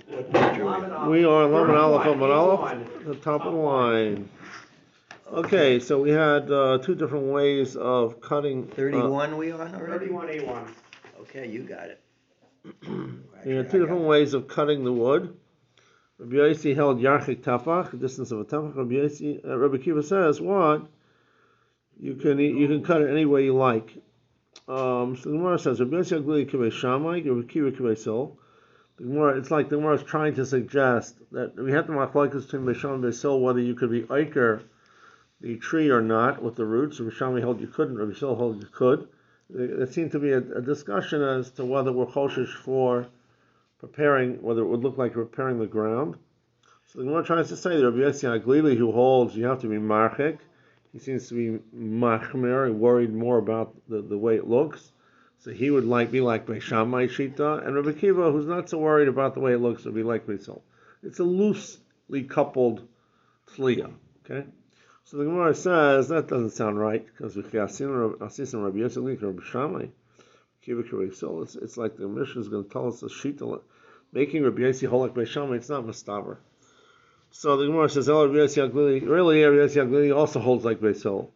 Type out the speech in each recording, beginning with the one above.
What page are We are Lamed Aleph Amud Aleph, the top of the line. Okay, so we had two different ways of cutting. 31 we on already? 31A1. Okay, you got it. We had two different ways of cutting the wood. Rabbi Yossi held Yarchik Tafach, a distance of a Tafach. Rabbi Kiva says, what? You can cut it any way you like. So the Gemara says, Rabbi Yossi Aglili Kivei Shammai, Rabbi Kiva Kivei Sil. The Gemara, it's like the Gemara is trying to suggest that we have to machlokes between Beisham and Beisil whether you could be Iker the tree or not with the roots. Rabbi Shammai held you couldn't, Rabbi Sil held you could. There seemed to be a discussion as to whether we're choshish for preparing, whether it would look like preparing the ground. So the Gemara tries to say that Rabbi Yossi Aglili, who holds you have to be marchik, he seems to be machmer, worried more about the way it looks. So he would be like Beis Shammai Shita, and Rabbi Kiva, who's not so worried about the way it looks, would be like Beisil. It's a loosely coupled tzliya. Okay, so the Gemara says that doesn't sound right because Rabbi Yossi Rabbi Shammai Kiva Beisil. It's like the Mishnah is going to tell us the Shita making Rabbi Yossi hold like Beis Shammai. It's not mustaver. So the Gemara says, Rabbi Yossi Aglili, really Rabbi Yossi Aglili also holds like Beisil.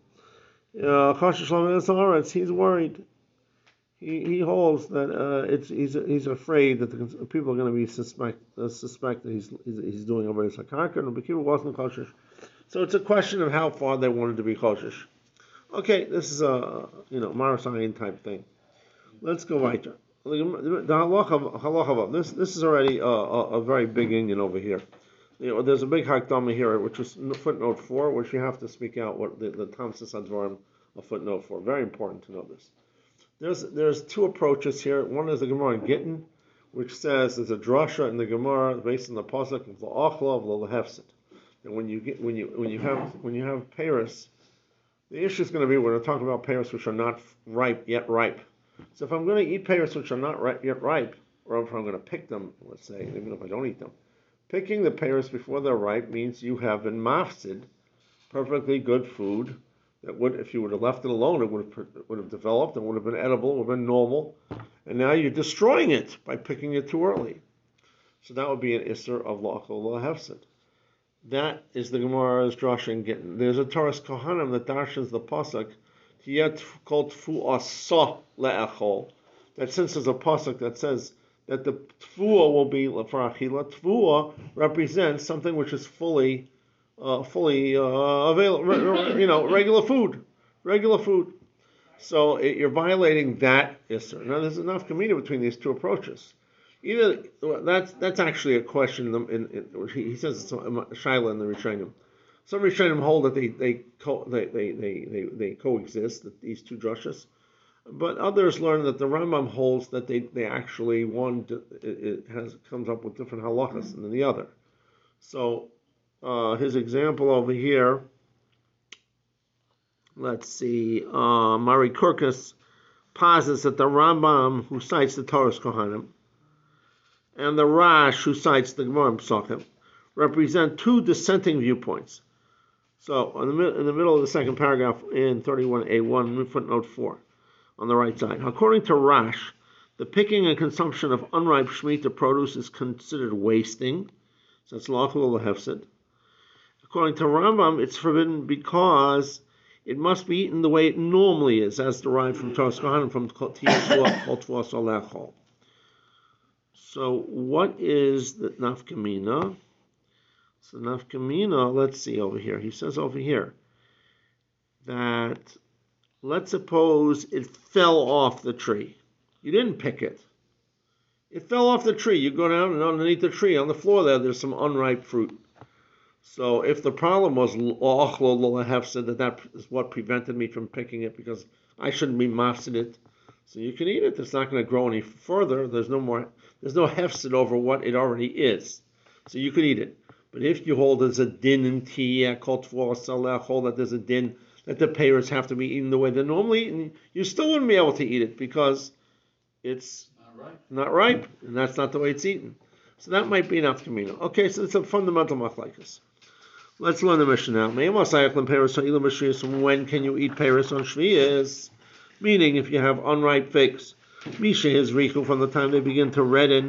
He's worried. He holds that he's afraid that the people are going to be suspect that he's doing over his hakaka, and Rabbi Kiva wasn't kosher. So it's a question of how far they wanted to be kosher. Okay, this is a Marasayan type thing. Let's go weiter. The halacha. This is already a very big Indian over here. There's a big hakdama here, which is footnote 4, which you have to speak out what the Tamsis Advarim of footnote 4. Very important to know this. There's two approaches here. One is the Gemara in Gittin, which says there's a drasha in the Gemara based on the pasuk of l'achla of l'hefset. And when you have peiros, the issue is going to be we're going to talk about peiros which are not yet ripe. So if I'm going to eat peiros which are not yet ripe, or if I'm going to pick them, let's say, even if I don't eat them, picking the peiros before they're ripe means you have been mafsid, perfectly good food. That would, if you would have left it alone, it would have developed and would have been edible, would have been normal, and now you're destroying it by picking it too early. So that would be an isser of la'achol hefset. That is the Gemara's drasha in Gittin. There's a Taras Kohanim that darshans the pasuk tiyat kol tfu'asa le'achol. That since there's a pasuk that says that the tfu'ah will be for achila, tfu'ah represents something which is fully available, regular food. So you're violating that isser. Now there's enough community between these two approaches. Either that's actually a question. He says it's a shaila in the Rishonim. Some Rishonim hold that they coexist, that these two drushes, but others learn that the Rambam holds that they actually comes up with different halachas than the other. So. His example over here, let's see, Mari Kurkus posits that the Rambam, who cites the Taras Kohanim, and the Rash, who cites the Gemara Pesachim, represent two dissenting viewpoints. So, in the middle of the second paragraph in 31a1, footnote 4, on the right side. According to Rash, the picking and consumption of unripe Shemitah produce is considered wasting, so it's lawful to hefset. According to Rambam, it's forbidden because it must be eaten the way it normally is, as derived from Taras Kohanim, from Tfuas Olechol. So, what is the nafkamina? So, nafkamina, let's see over here. He says over here that, let's suppose it fell off the tree. You didn't pick it. It fell off the tree. You go down and underneath the tree, on the floor there's some unripe fruit. So if the problem was said that is what prevented me from picking it because I shouldn't be mafsid it, so you can eat it. It's not going to grow any further. There's no hefsid over what it already is, so you could eat it. But if you hold there's a din in tiyah hold that there's a din that the peiros have to be eaten the way they're normally eaten, you still wouldn't be able to eat it because it's not ripe, and that's not the way it's eaten. So that might be enough kamina. Okay, so it's a fundamental machlokes. Let's learn the Mishnah now. When can you eat peiros on Shviyas? Meaning, if you have unripe figs, Misha is richu from the time they begin to redden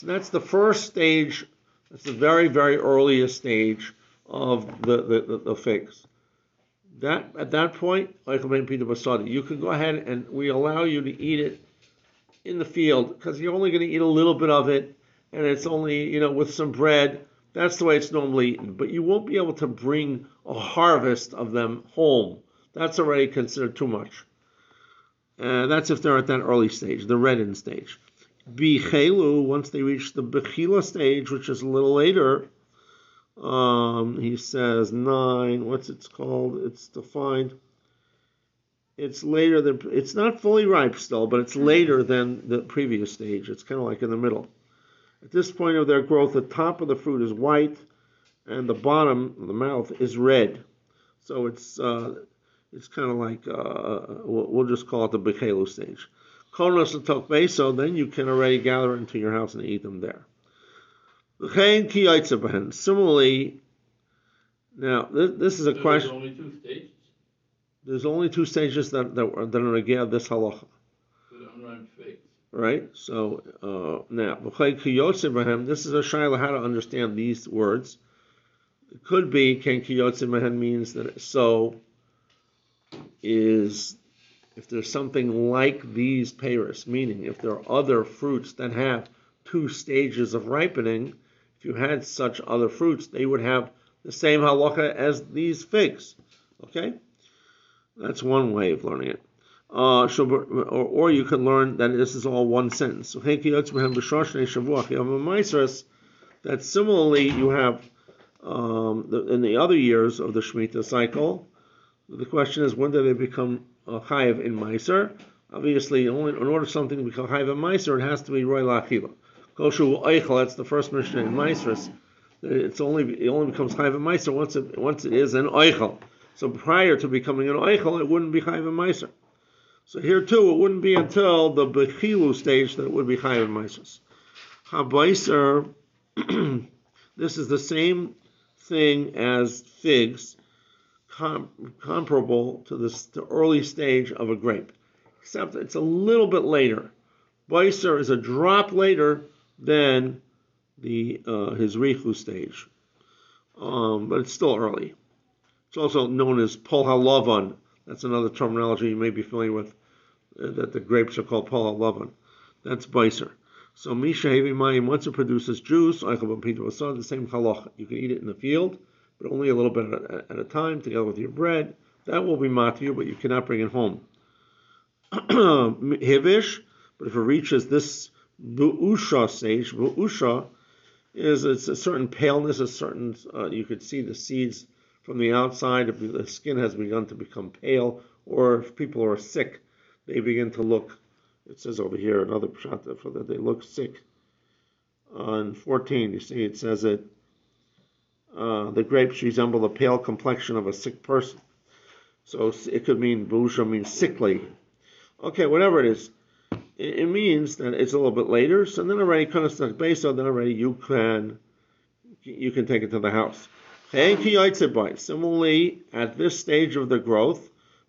So that's the first stage. That's the very, very earliest stage of the figs. That at that point, like Peter Basadi, you can go ahead and we allow you to eat it in the field because you're only going to eat a little bit of it, and it's only with some bread. That's the way it's normally eaten. But you won't be able to bring a harvest of them home. That's already considered too much. That's if they're at that early stage, the redden stage. Bichelu, once they reach the Bechila stage, which is a little later, he says 9, what's it's called? It's defined. It's later than, it's not fully ripe still, but it's later than the previous stage. It's kind of like in the middle. At this point of their growth, the top of the fruit is white, and the bottom, the mouth, is red. So it's kind of like, we'll just call it the Bechelu stage. Konos l'tok beso, then you can already gather into your house and eat them there. Similarly, now this is a question. There's only 2 stages. There's only 2 stages that are negay this halacha. For the unripe figs. Right. So now, this is a shayla how to understand these words. It could be ken kiyotze b'hem means that so is if there's something like these peiros, meaning if there are other fruits that have 2 stages of ripening, if you had such other fruits, they would have the same halacha as these figs. Okay? That's one way of learning it. Or you can learn that this is all one sentence. That similarly you have in the other years of the Shemitah cycle, the question is when do they become chayiv in Meiser? Obviously, in order for something to become chayiv in Meiser, it has to be roy la'achila. Koshu oichel, that's the first Mishnah in Meiser. It only becomes chayiv in Meiser once it is an oichel. So prior to becoming an oichel, it wouldn't be chayiv in Meiser. So here too, it wouldn't be until the bechilu stage that it would be chayiv in Meiser. Habaiser, this is the same thing as figs, comparable to the early stage of a grape, except it's a little bit later. Beiser is a drop later than his richu stage, but it's still early. It's also known as pol halavan. That's another terminology you may be familiar with, that the grapes are called pol halavan. That's Beiser. So Misha Hevi Mayim, once it produces juice, the same halacha. You can eat it in the field, but only a little bit at a time, together with your bread. That will be matyu, but you cannot bring it home. Hivish, but if it reaches this bu'usha stage, bu'usha it's a certain paleness, a certain, you could see the seeds from the outside, if the skin has begun to become pale, or if people are sick, they begin to look. It says over here another pshat for that they look sick. On 14, you see it says it. The grapes resemble the pale complexion of a sick person. So it could mean busha means sickly. Okay, whatever it is, it means that it's a little bit later. So then already kind of stuck base. So then already you can take it to the house. Similarly, at this stage of the growth,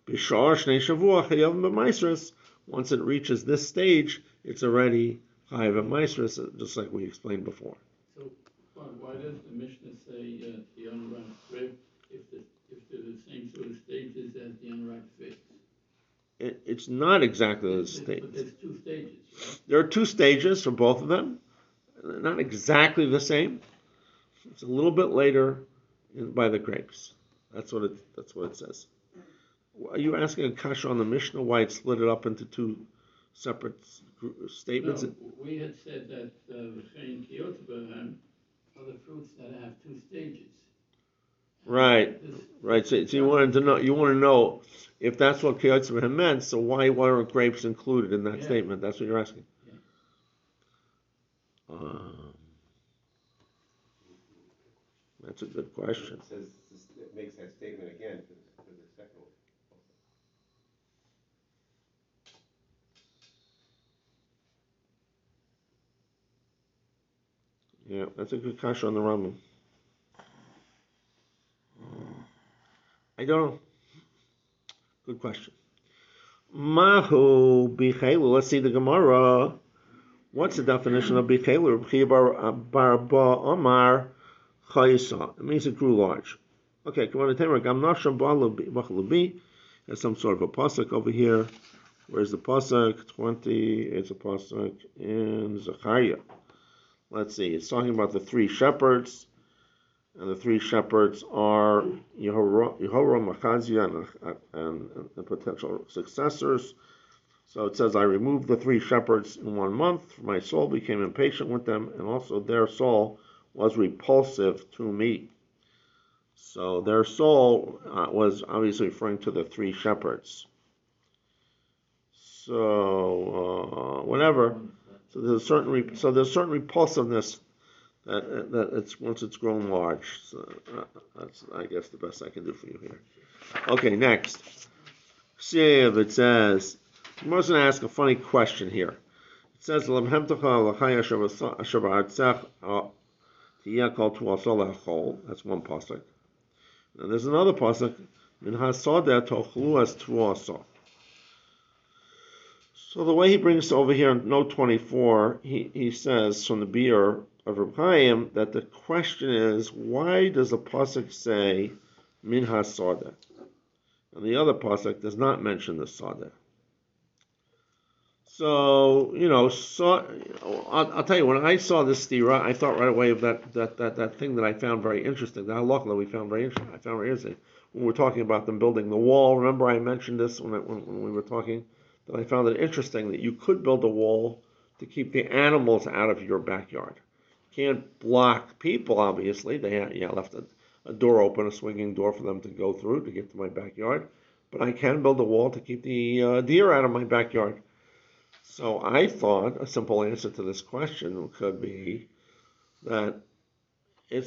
once it reaches this stage, it's already chayiv maisros, just like we explained before. So why does the Mishnah say the unripe grape if they're the same sort of stages as the unripe figs? It's not exactly the stage. But there's 2 stages. Right? There are 2 stages for both of them. They're not exactly the same. It's a little bit later by the grapes. That's what it says. Are you asking a kasha on the Mishnah why it split it up into 2 separate statements? No, we had said that v'chein kiyotze b'hem are the fruits that have 2 stages. Right. So you want to know if that's what kiyotze b'hem meant. So why weren't grapes included in that statement? That's what you're asking. Yeah. That's a good question. It says it makes that statement again for the second one. Yeah, that's a good kasha on the Rambam. I don't know. Good question. Mahu bichelu. Let's see the Gemara. What's the definition of Bichelu? Barba Omar Chayisa. It means it grew large. Okay, come on, Gamnasham there's some sort of a pasuk over here. Where's the pasuk? 20. It's a pasuk in Zechariah. Let's see. It's talking about the three shepherds, and the three shepherds are Yehoram, Achaziah, and the potential successors. So it says, I removed the three shepherds in 1 month. My soul became impatient with them, and also their soul was repulsive to me. So their soul was obviously referring to the three shepherds. So whatever. So there's certain repulsiveness that it's once it's grown large. So that's, I guess, the best I can do for you here. Okay, next. Siv, it says, I'm going to ask a funny question here. It says, that's one pasuk. And there's another pasuk, so the way he brings it over here in note 24, he says from the beer of Reb Chaim that the question is, why does the pasuk say min hasadeh? And the other pasuk does not mention the sadeh. So, I'll tell you, when I saw this stira, I thought right away of that thing that I found very interesting, that halakha we found very interesting. I found very interesting when we were talking about them building the wall. Remember I mentioned this when we were talking, that I found it interesting that you could build a wall to keep the animals out of your backyard. You can't block people, obviously. You left a door open, a swinging door for them to go through to get to my backyard. But I can build a wall to keep the deer out of my backyard. So I thought a simple answer to this question could be that it's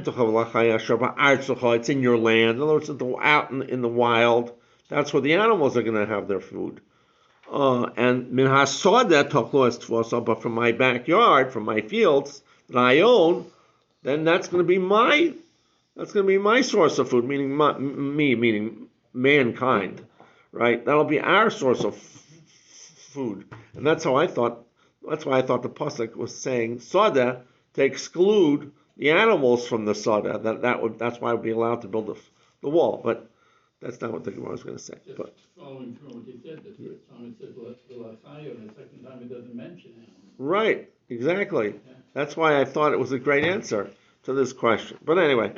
in your land. In other words, out in the wild. That's where the animals are going to have their food. And min hasadeh tachlo es tvosa, but from my backyard, from my fields that I own, then that's going to be my source of food, meaning meaning mankind, right? That'll be our source of food, and that's why I thought the pasuk was saying sadeh to exclude the animals from the sadeh. That's why I would be allowed to build the wall, but that's not what the Gemara was going to say. Just But following through what you said, the first time it says l'achayah, and the second time it doesn't mention animals. right, exactly. Yeah. That's why I thought it was a great answer to this question. But anyway,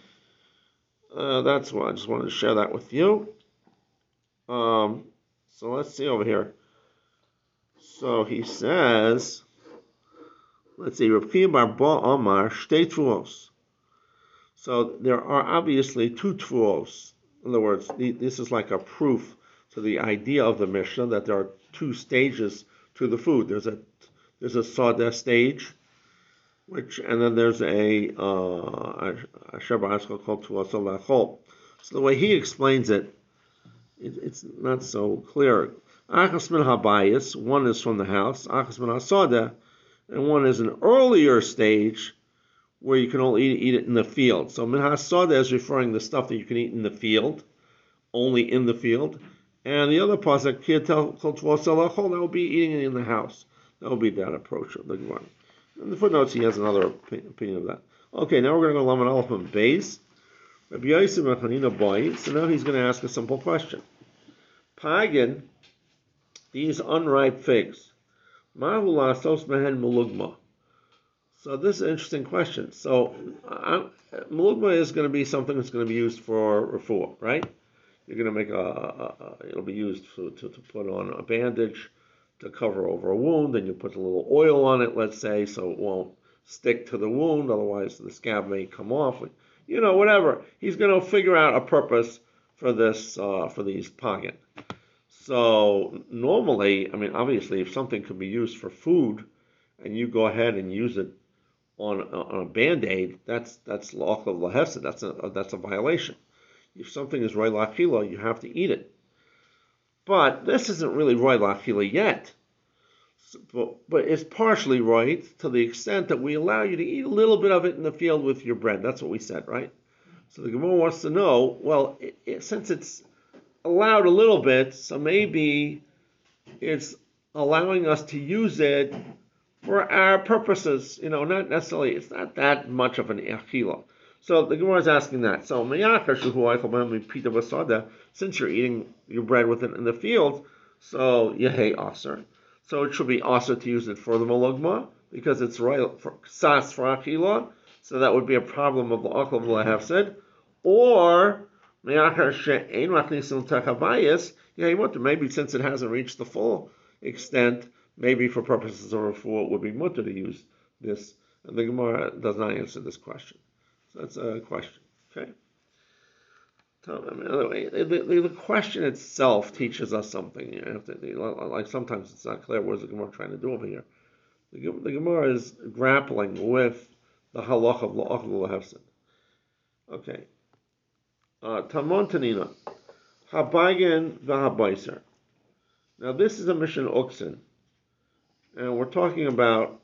that's why I just wanted to share that with you. So let's see over here. So he says, let's see, Reb Chiya bar Ba Amar shtei tfuos. So there are obviously two tfuos. In other words, this is like a proof to the idea of the Mishnah that there are two stages to the food. There's a sadeh stage, and then there's a Shabbat called tfuos lachol. So the way he explains it's not so clear. Achas min habayis, one is from the house, achas min hasadeh, and one is an earlier stage where you can only eat it in the field. So min hasadeh is referring to the stuff that you can eat in the field, only in the field. And the other pasuk, that will be eating it in the house. That will be that approach of the Gemara. In the footnotes, he has another opinion of that. Okay, now we're going to go Laman Aleph and Beis. Rabbi Yosef ben Chanina boy. So now he's going to ask a simple question. Pagan, these unripe figs. Mahu la'asos mehen mulugma. So this is an interesting question. So mulugma is going to be something that's going to be used for refuah, right? You're going to make it'll be used to put on a bandage to cover over a wound, and you put a little oil on it, let's say, so it won't stick to the wound, otherwise the scab may come off. Whatever. He's going to figure out a purpose for this, for these pagan. So normally, obviously, if something could be used for food, and you go ahead and use it on a Band-Aid, that's l'achal l'hefsed. That's a violation. If something is roy l'achila, you have to eat it. But this isn't really roy l'achila yet. But it's partially right to the extent that we allow you to eat a little bit of it in the field with your bread. That's what we said, right? So the Gemara wants to know, well, since it's allowed a little bit, so maybe it's allowing us to use it For our purposes, not necessarily, it's not that much of an achila. So the Gemara is asking that. So since you're eating your bread with it in the field, so yehei aser. So it should be aser to use it for the malugma because it's right for sas for achila. So that would be a problem of the akal v'lehefsed. Or maybe since it hasn't reached the full extent, maybe for purposes of refuah it would be mutter to use this. And the Gemara does not answer this question. So that's a question. Okay. So, another way, the question itself teaches us something. Like sometimes it's not clear what is the Gemara trying to do over here. The Gemara is grappling with the halach of la'achal la'hefsid. Okay. Talmon Tanina, Habagen v'Habaiser. Now this is a mission Uksin, and we're talking about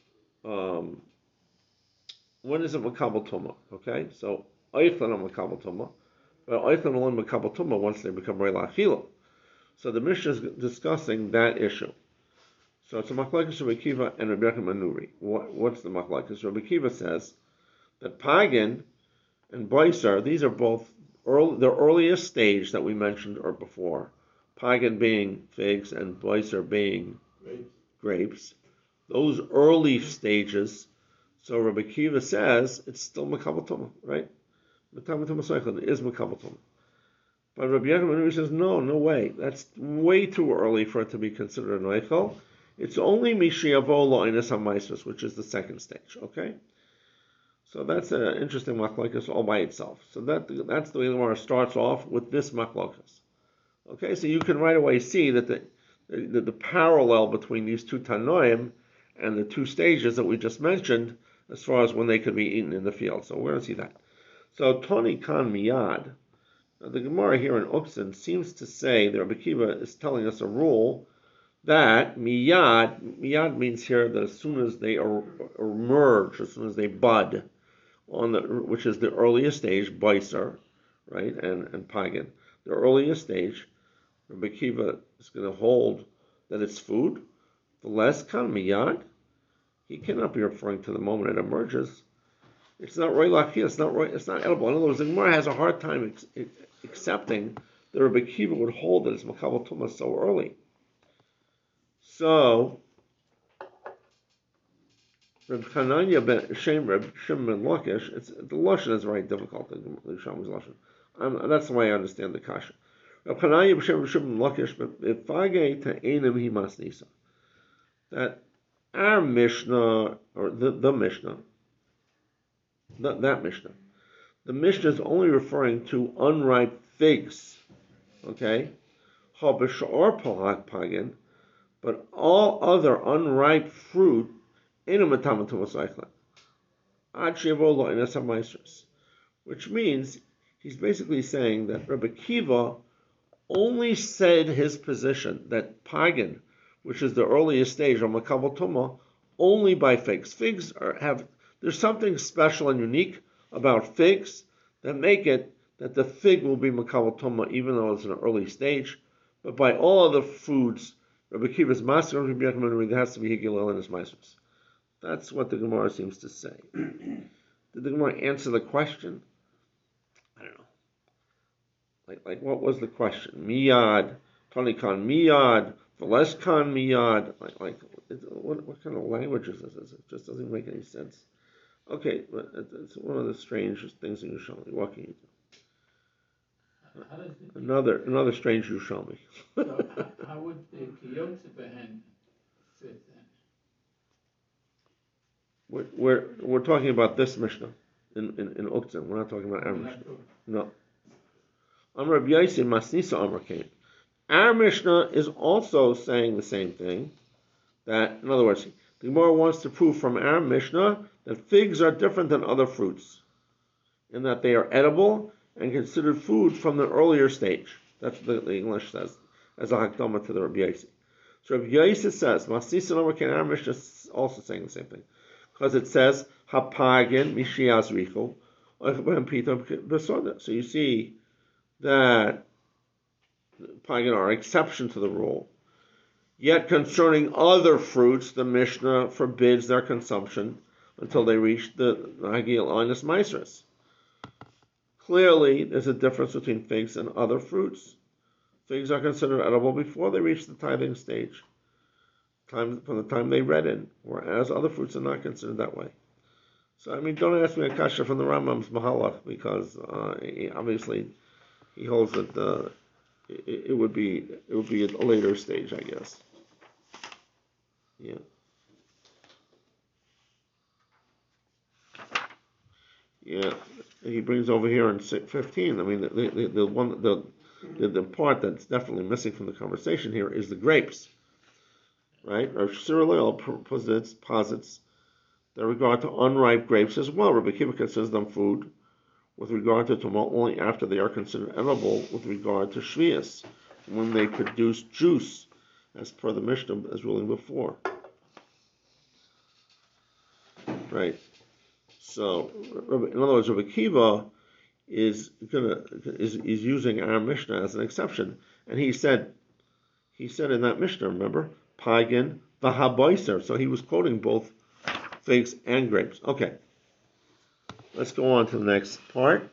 when is it Makabal Tumah? Okay, so Eichlin are Makabal Tumah, but Eichlin are only Makabal Tumah once they become Reila Achila. So the mission is discussing that issue. So it's a Machlekes Rabbi Akiva and Rabbi Yochanan Nuri. What's the Machlekes? Rabbi Akiva says that Pagan and Beisar, these are both the earliest stage that we mentioned or before. Pagan being figs and Beisar being grapes. Those early stages. So Rabbi Akiva says it's still Makabal Tumah, right? Makabal Tumah Seichel is Makabal Tumah. But Rabbi Yochanan says no way. That's way too early for it to be considered an Eichel. It's only Mishiyavo Lo'inus HaMaisros, which is the second stage. Okay. So that's an interesting machlokas all by itself. So that's the way the Gemara starts off with this machlokas. Okay, so you can right away see that the parallel between these two Tanoim and the two stages that we just mentioned, as far as when they could be eaten in the field. So we're going to see that. So Toni Kan Miyad, the Gemara here in Uksin seems to say that Rabbi Akiva is telling us a rule that miyad means here that as soon as they emerge, as soon as they bud, which is the earliest stage, Beisar, right, and Pagan, the earliest stage, Rabbi Akiva is going to hold that it's food. The less kan miyad, he cannot be referring to the moment it emerges. It's not roy lachia, it's not edible. In other words, the Gemara has a hard time accepting that Rabbi Akiva would hold that it's makabel tumah so early. So, Reb Chananya ben Shimon ben Lakish, the lashon is very difficult. The Shami's lashon. That's the way I understand the kasha. Reb Chananya ben Shimon ben Lakish, but ifage ta'enim hi masnisa. That our Mishnah or the Mishnah, that Mishnah, the Mishnah is only referring to unripe figs. Okay, ha b'sha'or palak pagan. But all other unripe fruit, which means he's basically saying that Rabbi Akiva only said his position that pagan, which is the earliest stage of Makabal Tumah, only by figs. Figs there's something special and unique about figs that make it that the fig will be Makabal Tumah even though it's an early stage. But by all other foods, Rabbi Akiva's master of Rabbi Yochanan, there has to be higilel in his maestros. That's what the Gemara seems to say. Did the Gemara answer the question? I don't know. Like what was the question? Miyad, Tani Khan Miyad, Veles Khan Miyad. What kind of language is this? It just doesn't make any sense. Okay, but it's one of the strangest things in Yerushalmi. What can you do? Another strange Yerushalmi. So how would the Kiyotze Behen fit then? We're talking about this Mishnah in Uktzim. We're not talking about our Mishnah. No. Amar Rabbi Yossi Masnisa Amar Kain. Our Mishnah is also saying the same thing. That, in other words, the Gemara wants to prove from our Mishnah that figs are different than other fruits, in that they are edible and considered food from the earlier stage. That's what the English says as a hakdama to the Rabbi Yossi. So Rabbi Yossi says, Masnisa Amar Kain, our Mishnah is also saying the same thing. Because it says, Hapagin Mishiaz Richo, so you see that Pagin are exception to the rule. Yet concerning other fruits, the Mishnah forbids their consumption until they reach the Hagil Oinus Maisris. Clearly, there's a difference between figs and other fruits. Figs are considered edible before they reach the tithing stage, from the time they redden, whereas other fruits are not considered that way. So, don't ask me a kasha from the Rambam's Mahalach, because obviously he holds that it would be a later stage, I guess. Yeah. Yeah, he brings over here in 15. The part that's definitely missing from the conversation here is the grapes, right? Or Cyril posits that regard to unripe grapes as well. Rabbi Akiva considers them food with regard to tumult only after they are considered edible with regard to shvius, when they produce juice, as per the Mishnah as ruling before. Right. So, in other words, Rabbi Akiva is using our Mishnah as an exception, and he said in that Mishnah, remember, Pagan v'haboiser. So he was quoting both figs and grapes. Okay, let's go on to the next part.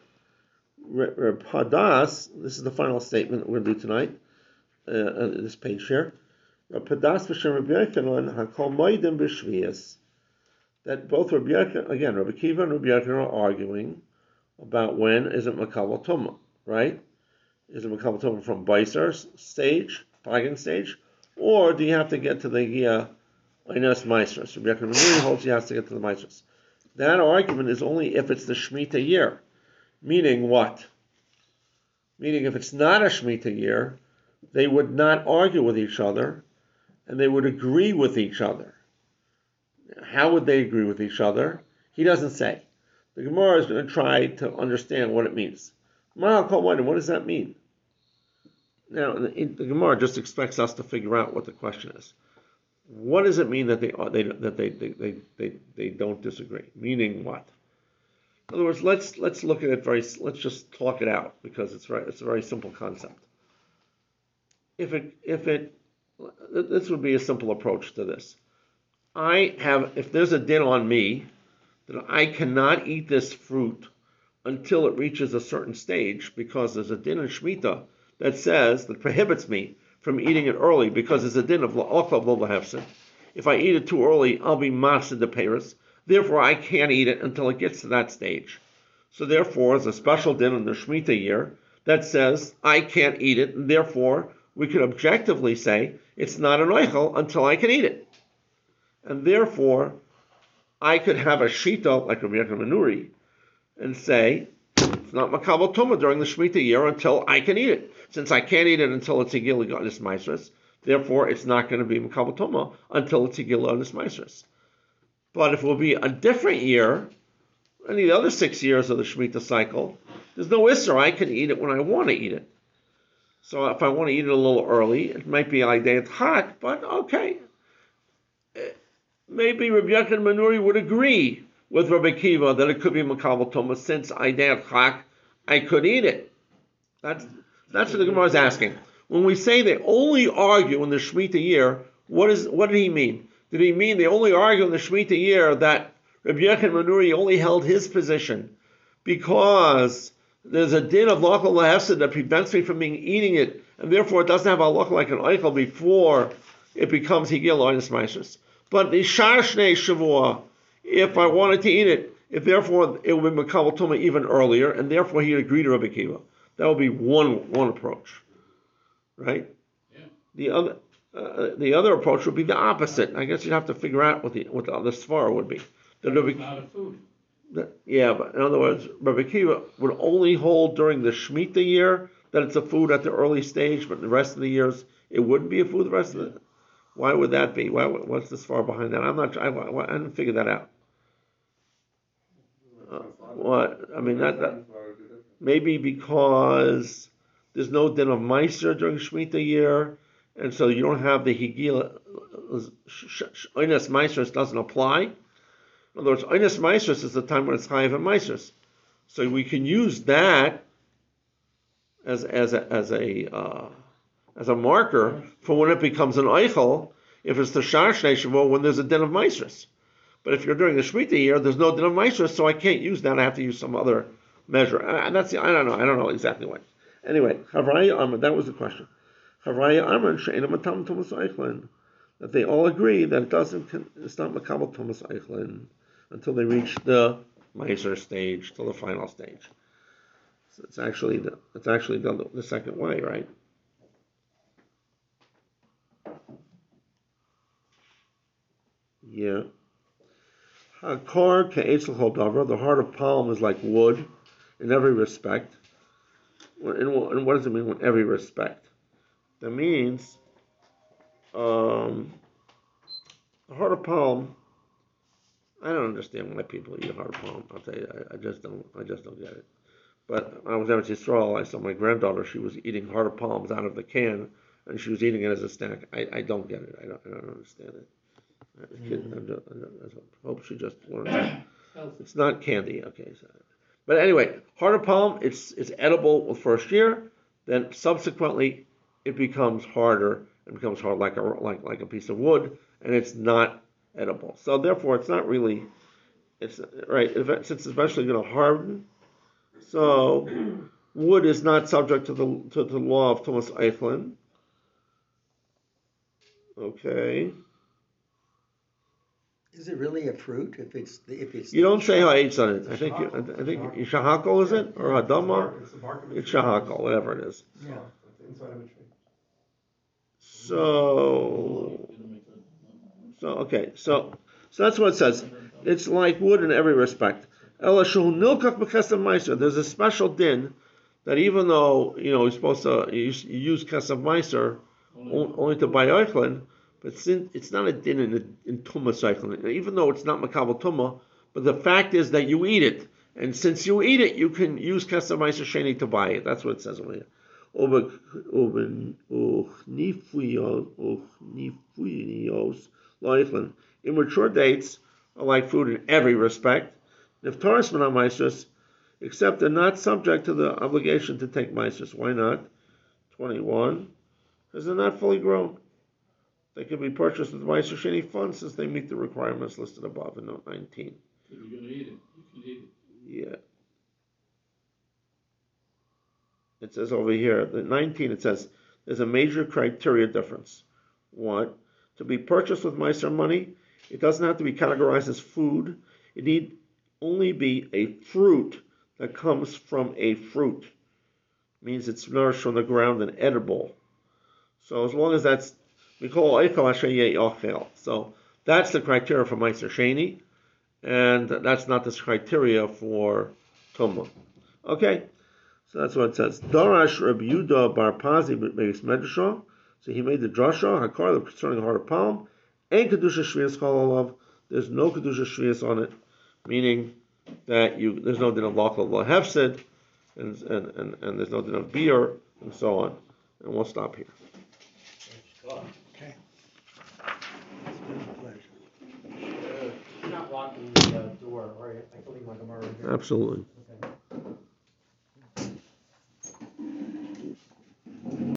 Padas. This is the final statement that we're going to do tonight. This page here. Padas v'shem Rabbi Yochanan hakol moedim b'shvius. That both Rabbi Akiva and Rabbi Yochanan are arguing about when is it Makabel Tumah, right? Is it Makabel Tumah from Beiser stage, pagan stage, or do you have to get to the Oinus Maisros? Rabbi Yochanan holds you have to get to the Maisros. That argument is only if it's the Shemitah year. Meaning what? Meaning if it's not a Shemitah year, they would not argue with each other, and they would agree with each other. How would they agree with each other? He doesn't say. The Gemara is going to try to understand what it means. What does that mean? Now, the Gemara just expects us to figure out what the question is. What does it mean that they don't disagree? Meaning what? In other words, let's look at it let's just talk it out, because it's a very simple concept. This would be a simple approach to this. If there's a din on me that I cannot eat this fruit until it reaches a certain stage, because there's a din in Shemitah that prohibits me from eating it early, because there's a din of La'oklav Lo Lahefsid. If I eat it too early, I'll be Mafsid de Peiros. Therefore, I can't eat it until it gets to that stage. So therefore, there's a special din in the Shemitah year that says I can't eat it, and therefore we can objectively say it's not an oichel until I can eat it. And therefore, I could have a shita like Rabbi Yochanan Menuri and say it's not Makabel Tumah during the Shemitah year until I can eat it. Since I can't eat it until it's a Gil Onis Maisros, therefore it's not going to be Makabel Tumah until it's a Gil Onis Maisros. But if it will be a different year, any of the other 6 years of the Shemitah cycle, there's no Isser. I can eat it when I want to eat it. So if I want to eat it a little early, it might be like it's hot, but okay. Maybe Rabbi Yochanan Menuri would agree with Rabbi Akiva that it could be Makabel Tumah, since I could eat it. That's what the Gemara is asking. When we say they only argue in the Shemitah year, what did he mean? Did he mean they only argue in the Shemitah year that Rabbi Yochanan Menuri only held his position because there's a din of lochal lahefsid that prevents me from eating it, and therefore it doesn't have a lochal like an oichel before it becomes higil oinus maisros? But the shar shnei shavua, if I wanted to eat it, if therefore it would be Makabel Tumah even earlier, and therefore he'd agree to Rabbi Akiva. That would be one approach, right? Yeah. The other approach would be the opposite. I guess you'd have to figure out what the other svara would be. It's not a food. But in other words, Rabbi Akiva would only hold during the Shemitah year that it's a food at the early stage, but the rest of the years it wouldn't be a food. The rest of it. Why would that be? What's the svara behind that? I didn't figure that out. That maybe because there's no din of Meiser during Shemitah year, and so you don't have the Higil Oinus Maisros doesn't apply. In other words, Oinus Maisros is the time when it's Chayiv and Maisros, so we can use that as a as a marker for when it becomes an eichel, if it's the Shar Shnei Shavuot, when there's a din of Maestris. But if you're during the Shemitah year, there's no din of Maestris, so I can't use that. I have to use some other measure. And that's I don't know exactly what. Anyway, Chavraya Amr, that was the question. Chavraya Amr she'ena matam tumas eichlin, that they all agree that it's not makabel tumas eichlin until they reach the Meiser stage, till the final stage. So it's actually the second way, right? Yeah. Hakor ke'etzel chodavra, the heart of palm is like wood in every respect. And what does it mean in every respect? That means the heart of palm. I don't understand why people eat heart of palm. I'll tell you, I just don't get it. But when I was at Yisrael, I saw my granddaughter. She was eating heart of palms out of the can, and she was eating it as a snack. I don't get it. I don't understand it. I hope she just learns. It's not candy. Okay. So. But anyway, heart of palm, it's edible the first year. Then subsequently, it becomes harder. It becomes hard like a piece of wood, and it's not edible. So therefore, it's not really. It's right since it's eventually going to harden. So wood is not subject to the law of Thomas Eichlin. Okay. Is it really a fruit if it's? You don't say ha'etz on it. I think shahakol is it or hadama? It's shahakol, whatever it is. Yeah. Inside of a tree. So that's what it says. It's like wood in every respect. There's a special din that even though you're supposed to use kesef meiser only to buy eichlin, but since it's not a din in tumah eichlin, even though it's not makabel tumah, but the fact is that you eat it, and since you eat it, you can use kesef meiser sheni to buy it. That's what it says over here. Immature dates are like food in every respect. Niftaris min ha-maestros, except they're not subject to the obligation to take maestros. Why not? 21, because they're not fully grown. They can be purchased with maestros sheni funds since they meet the requirements listed above in note 19. So you're going to eat it. You can eat it. Yeah. It says over here, the 19, it says, there's a major criteria difference. One, to be purchased with Meiser money, it doesn't have to be categorized as food. It need only be a fruit that comes from a fruit. It means it's nourished from the ground and edible. So as long as that's, we call eichel ashayeh ochel. So that's the criteria for Meiser Sheni, and that's not the criteria for Tumah. Okay? So that's what it says. Darash Rabbi Yehuda Bar Pazi Beis Medrasha. So he made the drasha hakar concerning the heart of palm and kedusha shvius chalalav. There's no kedusha shvius on it, meaning that there's no din of lachal lahefsid, and there's no din of beer and so on. And we'll stop here. Okay. It's been a pleasure. You're not locking the door, right? I can leave my Gemara in here. Absolutely.